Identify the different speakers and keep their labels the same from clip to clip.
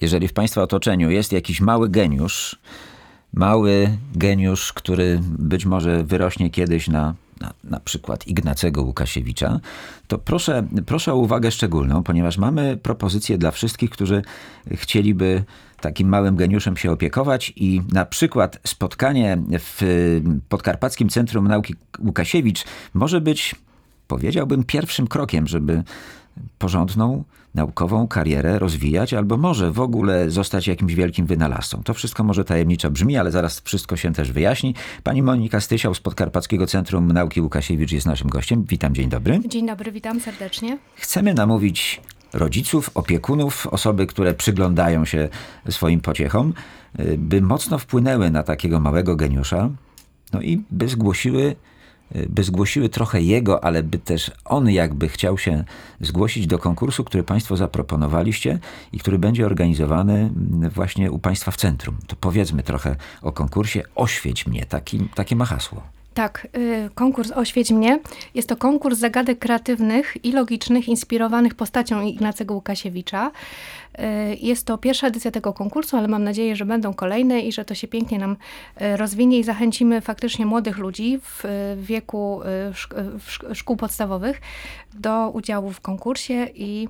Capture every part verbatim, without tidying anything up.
Speaker 1: jeżeli w Państwa otoczeniu jest jakiś mały geniusz, mały geniusz, który być może wyrośnie kiedyś na, na, na przykład Ignacego Łukasiewicza, to proszę, proszę o uwagę szczególną, ponieważ mamy propozycję dla wszystkich, którzy chcieliby takim małym geniuszem się opiekować i na przykład spotkanie w Podkarpackim Centrum Nauki Łukasiewicz może być, powiedziałbym, pierwszym krokiem, żeby porządną, naukową karierę rozwijać, albo może w ogóle zostać jakimś wielkim wynalazcą. To wszystko może tajemniczo brzmi, ale zaraz wszystko się też wyjaśni. Pani Monika Stysiał z Podkarpackiego Centrum Nauki Łukasiewicz jest naszym gościem. Witam, dzień dobry.
Speaker 2: Dzień dobry, witam serdecznie.
Speaker 1: Chcemy namówić rodziców, opiekunów, osoby, które przyglądają się swoim pociechom, by mocno wpłynęły na takiego małego geniusza, no i by zgłosiły by zgłosiły trochę jego, ale by też on jakby chciał się zgłosić do konkursu, który Państwo zaproponowaliście i który będzie organizowany właśnie u Państwa w centrum. To powiedzmy trochę o konkursie. Oświeć mnie, taki, takie ma hasło.
Speaker 2: Tak, y, konkurs Oświeć mnie. Jest to konkurs zagadek kreatywnych i logicznych, inspirowanych postacią Ignacego Łukasiewicza. Y, jest to pierwsza edycja tego konkursu, ale mam nadzieję, że będą kolejne i że to się pięknie nam y, rozwinie i zachęcimy faktycznie młodych ludzi w, w wieku y, szk- w szk- szkół podstawowych do udziału w konkursie i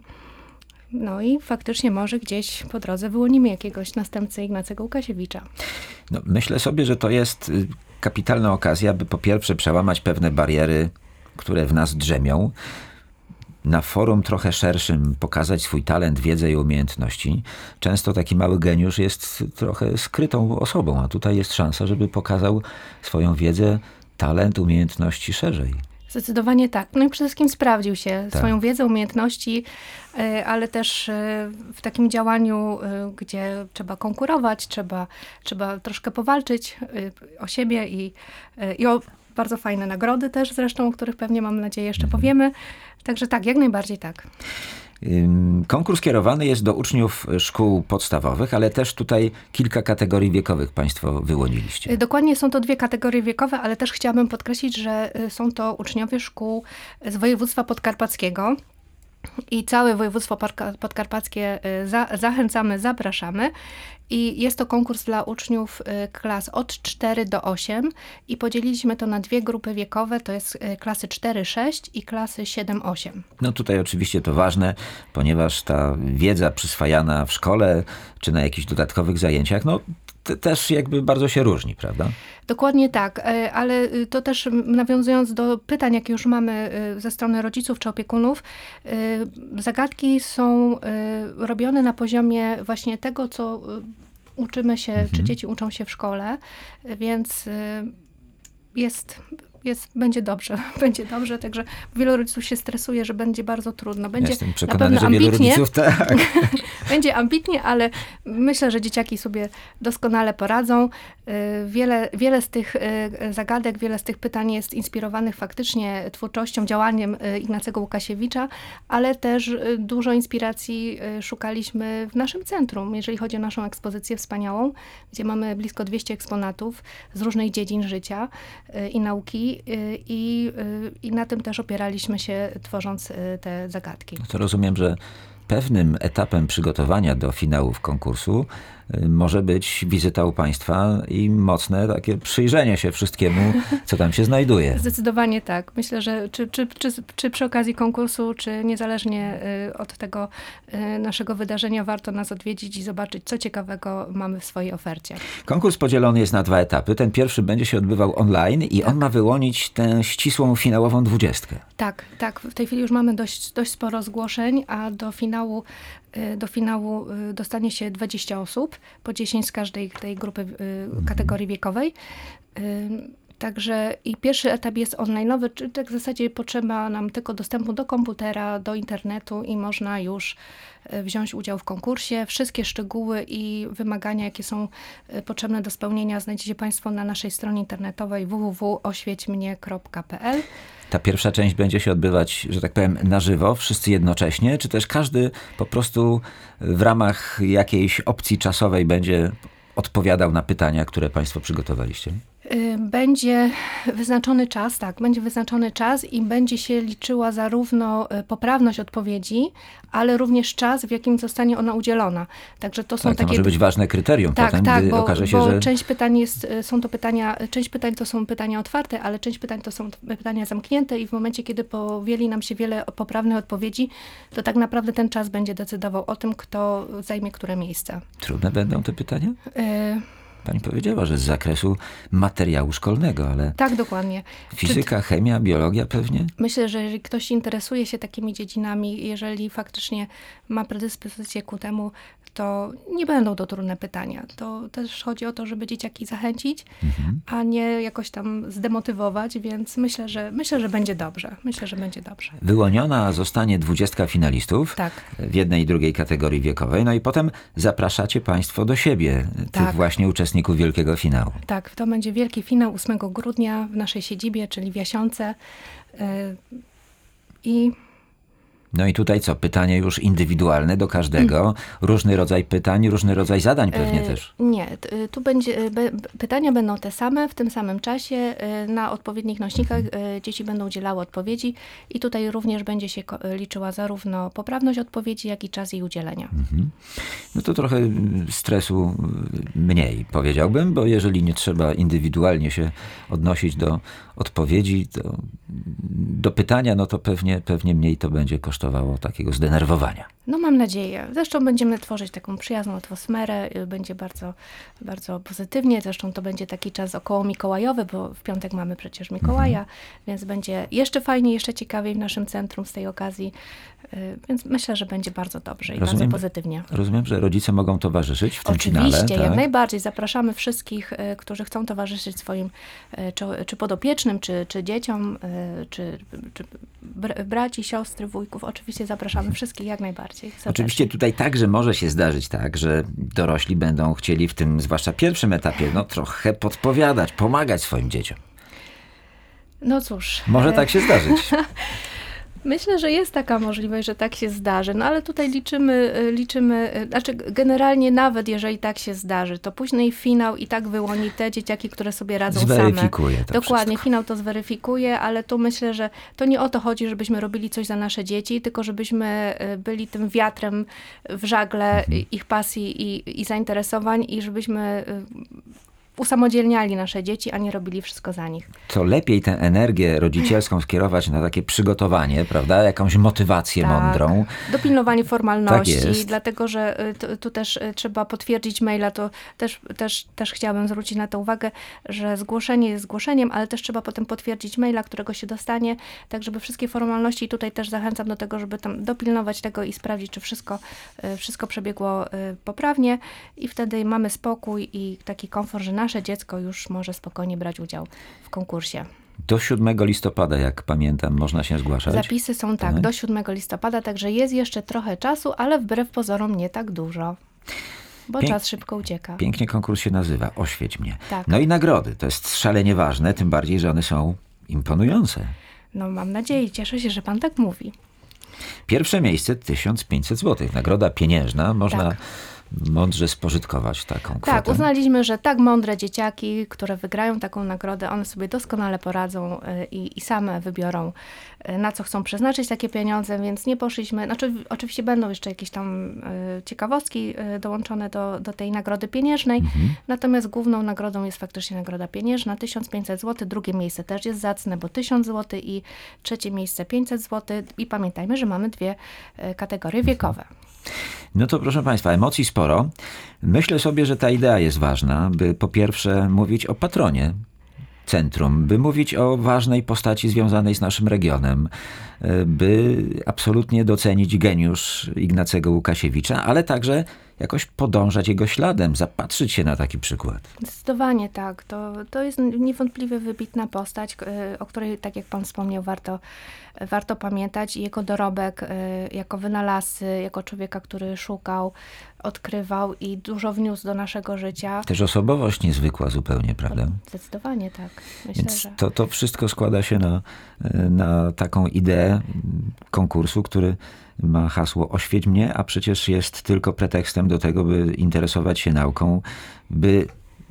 Speaker 2: no i faktycznie może gdzieś po drodze wyłonimy jakiegoś następcę Ignacego Łukasiewicza.
Speaker 1: No, myślę sobie, że to jest kapitalna okazja, by po pierwsze przełamać pewne bariery, które w nas drzemią. Na forum trochę szerszym pokazać swój talent, wiedzę i umiejętności. Często taki mały geniusz jest trochę skrytą osobą, a tutaj jest szansa, żeby pokazał swoją wiedzę, talent, umiejętności szerzej.
Speaker 2: Zdecydowanie tak. No i przede wszystkim sprawdził się
Speaker 1: Tak.
Speaker 2: swoją wiedzę, umiejętności, ale też w takim działaniu, gdzie trzeba konkurować, trzeba, trzeba troszkę powalczyć o siebie i, i o bardzo fajne nagrody też zresztą, o których pewnie, mam nadzieję, jeszcze
Speaker 1: Mhm.
Speaker 2: powiemy. Także tak, jak najbardziej tak.
Speaker 1: Konkurs kierowany jest do uczniów szkół podstawowych, ale też tutaj kilka kategorii wiekowych Państwo wyłoniliście.
Speaker 2: Dokładnie są to dwie kategorie wiekowe, ale też chciałabym podkreślić, że są to uczniowie szkół z województwa podkarpackiego. I całe województwo podkarpackie za, zachęcamy, zapraszamy. I jest to konkurs dla uczniów klas od cztery do osiem i podzieliliśmy to na dwie grupy wiekowe, to jest klasy cztery sześć i klasy siedem osiem.
Speaker 1: No tutaj oczywiście to ważne, ponieważ ta wiedza przyswajana w szkole czy na jakichś dodatkowych zajęciach, no t- też jakby bardzo się różni, prawda?
Speaker 2: Dokładnie tak, ale to też nawiązując do pytań, jakie już mamy ze strony rodziców czy opiekunów, zagadki są robione na poziomie właśnie tego, co uczymy się, mhm. czy dzieci uczą się w szkole, więc jest... Jest, będzie dobrze, będzie dobrze, także wielu rodziców się stresuje, że będzie bardzo trudno. Będzie
Speaker 1: Jestem
Speaker 2: na
Speaker 1: przekonany,
Speaker 2: pewno
Speaker 1: że wielu
Speaker 2: ambitnie.
Speaker 1: rodziców tak.
Speaker 2: Będzie ambitnie, ale myślę, że dzieciaki sobie doskonale poradzą. Wiele, wiele z tych zagadek, wiele z tych pytań jest inspirowanych faktycznie twórczością, działaniem Ignacego Łukasiewicza, ale też dużo inspiracji szukaliśmy w naszym centrum, jeżeli chodzi o naszą ekspozycję wspaniałą, gdzie mamy blisko dwieście eksponatów z różnych dziedzin życia i nauki. I, I na tym też opieraliśmy się, tworząc te zagadki.
Speaker 1: To rozumiem, że pewnym etapem przygotowania do finałów konkursu może być wizyta u Państwa i mocne takie przyjrzenie się wszystkiemu, co tam się znajduje.
Speaker 2: Zdecydowanie tak. Myślę, że czy, czy, czy, czy przy okazji konkursu, czy niezależnie od tego naszego wydarzenia warto nas odwiedzić i zobaczyć, co ciekawego mamy w swojej ofercie.
Speaker 1: Konkurs podzielony jest na dwa etapy. Ten pierwszy będzie się odbywał online i tak. on ma wyłonić tę ścisłą finałową dwudziestkę.
Speaker 2: Tak, tak. W tej chwili już mamy dość, dość sporo zgłoszeń, a do finału Do finału dostanie się dwadzieścia osób, po dziesięć z każdej tej grupy kategorii wiekowej. Także i pierwszy etap jest online'owy, czyli tak w zasadzie potrzeba nam tylko dostępu do komputera, do internetu i można już wziąć udział w konkursie. Wszystkie szczegóły i wymagania, jakie są potrzebne do spełnienia, znajdziecie Państwo na naszej stronie internetowej w w w kropka oświećmnie kropka p l.
Speaker 1: Ta pierwsza część będzie się odbywać, że tak powiem, na żywo, wszyscy jednocześnie, czy też każdy po prostu w ramach jakiejś opcji czasowej będzie odpowiadał na pytania, które Państwo przygotowaliście?
Speaker 2: Będzie wyznaczony czas, tak, będzie wyznaczony czas i będzie się liczyła zarówno poprawność odpowiedzi, ale również czas, w jakim zostanie ona udzielona. Także to są
Speaker 1: tak, to
Speaker 2: takie...
Speaker 1: może być ważne kryterium
Speaker 2: tak,
Speaker 1: potem,
Speaker 2: tak,
Speaker 1: gdy
Speaker 2: bo,
Speaker 1: okaże się,
Speaker 2: bo
Speaker 1: że...
Speaker 2: część pytań jest, są to pytania, część pytań to są pytania otwarte, ale część pytań to są pytania zamknięte i w momencie, kiedy powieli nam się wiele poprawnych odpowiedzi, to tak naprawdę ten czas będzie decydował o tym, kto zajmie które miejsce.
Speaker 1: Trudne będą te pytania?
Speaker 2: Y
Speaker 1: Pani powiedziała, że z zakresu materiału szkolnego, ale...
Speaker 2: Tak, dokładnie.
Speaker 1: Fizyka, Czy... chemia, biologia pewnie?
Speaker 2: Myślę, że jeżeli ktoś interesuje się takimi dziedzinami, jeżeli faktycznie ma predyspozycję ku temu, to nie będą to trudne pytania. To też chodzi o to, żeby dzieciaki zachęcić, mhm. a nie jakoś tam zdemotywować, więc myślę, że myślę, że będzie dobrze. Myślę, że będzie dobrze.
Speaker 1: Wyłoniona zostanie dwudziestka finalistów
Speaker 2: tak.
Speaker 1: w jednej i drugiej kategorii wiekowej, no i potem zapraszacie państwo do siebie, tak. tych właśnie uczestników wielkiego finału.
Speaker 2: Tak, to będzie wielki finał ósmego grudnia w naszej siedzibie, czyli w Jasionce. Yy, I
Speaker 1: No i tutaj co? Pytanie już indywidualne do każdego. Mm. Różny rodzaj pytań, różny rodzaj zadań pewnie e, też.
Speaker 2: Nie, tu będzie, be, pytania będą te same, w tym samym czasie. Na odpowiednich nośnikach mm. dzieci będą udzielały odpowiedzi i tutaj również będzie się liczyła zarówno poprawność odpowiedzi, jak i czas jej udzielenia. Mm-hmm.
Speaker 1: No to trochę stresu mniej, powiedziałbym, bo jeżeli nie trzeba indywidualnie się odnosić do odpowiedzi, do, do pytania, no to pewnie, pewnie mniej to będzie kosztowało takiego zdenerwowania.
Speaker 2: No mam nadzieję. Zresztą będziemy tworzyć taką przyjazną atmosferę. Będzie bardzo, bardzo pozytywnie. Zresztą to będzie taki czas około mikołajowy, bo w piątek mamy przecież Mikołaja, mhm. więc będzie jeszcze fajniej, jeszcze ciekawiej w naszym centrum z tej okazji. Więc myślę, że będzie bardzo dobrze i rozumiem, bardzo pozytywnie.
Speaker 1: Rozumiem, że rodzice mogą towarzyszyć w tym
Speaker 2: Oczywiście,
Speaker 1: finale.
Speaker 2: Oczywiście,
Speaker 1: tak?
Speaker 2: jak najbardziej. Zapraszamy wszystkich, którzy chcą towarzyszyć swoim czy, czy podopiecznym, czy, czy dzieciom, czy, czy braci, siostry, wujków. Oczywiście zapraszamy wszystkich jak najbardziej. Serdecznie.
Speaker 1: Oczywiście tutaj także może się zdarzyć tak, że dorośli będą chcieli w tym, zwłaszcza pierwszym etapie, no trochę podpowiadać, pomagać swoim dzieciom.
Speaker 2: No cóż.
Speaker 1: Może tak się zdarzyć.
Speaker 2: Myślę, że jest taka możliwość, że tak się zdarzy, no ale tutaj liczymy, liczymy, znaczy generalnie nawet jeżeli tak się zdarzy, to później finał i tak wyłoni te dzieciaki, które sobie radzą same.
Speaker 1: Zweryfikuje to
Speaker 2: Dokładnie,
Speaker 1: wszystko.
Speaker 2: Finał to zweryfikuje, ale tu myślę, że to nie o to chodzi, żebyśmy robili coś za nasze dzieci, tylko żebyśmy byli tym wiatrem w żagle mhm. ich pasji i, i zainteresowań i żebyśmy usamodzielniali nasze dzieci, a nie robili wszystko za nich.
Speaker 1: Co lepiej tę energię rodzicielską skierować na takie przygotowanie, prawda? Jakąś motywację tak, mądrą.
Speaker 2: Dopilnowanie formalności,
Speaker 1: tak jest.
Speaker 2: Dlatego, że tu, tu też trzeba potwierdzić maila, to też, też, też chciałabym zwrócić na to uwagę, że zgłoszenie jest zgłoszeniem, ale też trzeba potem potwierdzić maila, którego się dostanie, tak żeby wszystkie formalności, tutaj też zachęcam do tego, żeby tam dopilnować tego i sprawdzić, czy wszystko, wszystko przebiegło poprawnie i wtedy mamy spokój i taki komfort, że nasze dziecko już może spokojnie brać udział w konkursie.
Speaker 1: Do siódmego listopada, jak pamiętam, można się zgłaszać?
Speaker 2: Zapisy są tak, tak, do siódmego listopada, także jest jeszcze trochę czasu, ale wbrew pozorom nie tak dużo, bo Pięk... czas szybko ucieka.
Speaker 1: Pięknie konkurs się nazywa, Oświeć mnie.
Speaker 2: Tak.
Speaker 1: No i nagrody, to jest szalenie ważne, tym bardziej, że one są imponujące.
Speaker 2: No mam nadzieję, cieszę się, że pan tak mówi.
Speaker 1: Pierwsze miejsce tysiąc pięćset złotych, nagroda pieniężna, można...
Speaker 2: Tak.
Speaker 1: mądrze spożytkować taką kwotę.
Speaker 2: Tak, uznaliśmy, że tak mądre dzieciaki, które wygrają taką nagrodę, one sobie doskonale poradzą i, i same wybiorą, na co chcą przeznaczyć takie pieniądze, więc nie poszliśmy, znaczy oczywiście będą jeszcze jakieś tam ciekawostki dołączone do, do tej nagrody pieniężnej, mhm. natomiast główną nagrodą jest faktycznie nagroda pieniężna, tysiąc pięćset złotych, drugie miejsce też jest zacne, bo tysiąc złotych i trzecie miejsce pięćset złotych i pamiętajmy, że mamy dwie kategorie wiekowe.
Speaker 1: No to proszę Państwa, emocji sporo. Myślę sobie, że ta idea jest ważna, by po pierwsze mówić o patronie centrum, by mówić o ważnej postaci związanej z naszym regionem, by absolutnie docenić geniusz Ignacego Łukasiewicza, ale także jakoś podążać jego śladem, zapatrzyć się na taki przykład.
Speaker 2: Zdecydowanie tak. To, to jest niewątpliwie wybitna postać, o której, tak jak pan wspomniał, warto, warto pamiętać. Jego dorobek jako wynalazcy, jako człowieka, który szukał, odkrywał i dużo wniósł do naszego życia.
Speaker 1: Też osobowość niezwykła zupełnie, prawda?
Speaker 2: Zdecydowanie tak. Myślę,
Speaker 1: Więc
Speaker 2: że...
Speaker 1: to, to wszystko składa się na, na taką ideę konkursu, który ma hasło Oświeć mnie, a przecież jest tylko pretekstem do tego, by interesować się nauką, by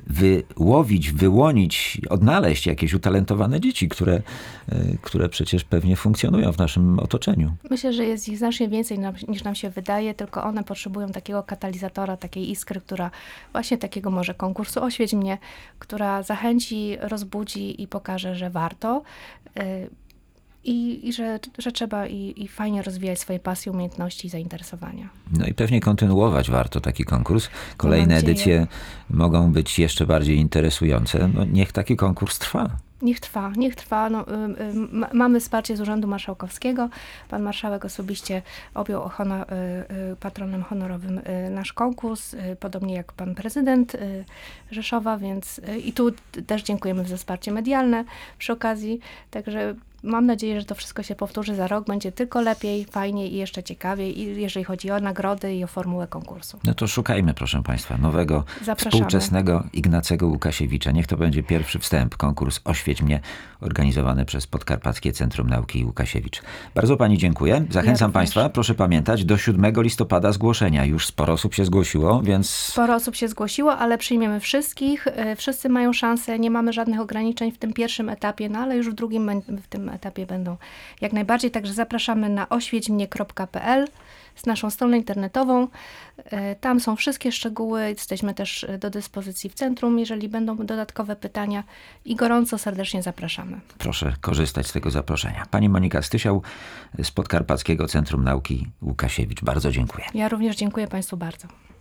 Speaker 1: wyłowić, wyłonić, odnaleźć jakieś utalentowane dzieci, które, które przecież pewnie funkcjonują w naszym otoczeniu.
Speaker 2: Myślę, że jest ich znacznie więcej nam, niż nam się wydaje, tylko one potrzebują takiego katalizatora, takiej iskry, która właśnie takiego może konkursu Oświeć mnie, która zachęci, rozbudzi i pokaże, że warto. y, I, i że, że trzeba i, i fajnie rozwijać swoje pasje, umiejętności i zainteresowania.
Speaker 1: No i pewnie kontynuować warto taki konkurs. Kolejne
Speaker 2: Mam nadzieję.
Speaker 1: edycje mogą być jeszcze bardziej interesujące. No, niech taki konkurs trwa.
Speaker 2: Niech trwa, niech trwa. No, y, y, ma, mamy wsparcie z Urzędu Marszałkowskiego. Pan marszałek osobiście objął honor, y, y, patronem honorowym y, nasz konkurs, y, podobnie jak pan prezydent y, Rzeszowa, więc y, i tu też dziękujemy za wsparcie medialne przy okazji. Także mam nadzieję, że to wszystko się powtórzy za rok. Będzie tylko lepiej, fajniej i jeszcze ciekawiej, i jeżeli chodzi o nagrody i o formułę konkursu.
Speaker 1: No to szukajmy, proszę Państwa, nowego,
Speaker 2: Zapraszamy.
Speaker 1: współczesnego Ignacego Łukasiewicza. Niech to będzie pierwszy wstęp, konkurs Oświeć mnie, organizowany przez Podkarpackie Centrum Nauki Łukasiewicz. Bardzo Pani dziękuję. Zachęcam
Speaker 2: Ja
Speaker 1: Państwa, proszę pamiętać, do siódmego listopada zgłoszenia. Już sporo osób się zgłosiło, więc...
Speaker 2: Sporo osób się zgłosiło, ale przyjmiemy wszystkich. Y, Wszyscy mają szansę, nie mamy żadnych ograniczeń w tym pierwszym etapie, no ale już w drugim, bę- w tym etapie będą jak najbardziej. Także zapraszamy na oświeć mnie kropka p l z naszą stroną internetową. Y, Tam są wszystkie szczegóły. Jesteśmy też y, do dyspozycji w centrum, jeżeli będą dodatkowe pytania i gorąco serdecznie zapraszamy.
Speaker 1: Proszę korzystać z tego zaproszenia. Pani Monika Stysiał z Podkarpackiego Centrum Nauki Łukasiewicz. Bardzo dziękuję.
Speaker 2: Ja również dziękuję Państwu bardzo.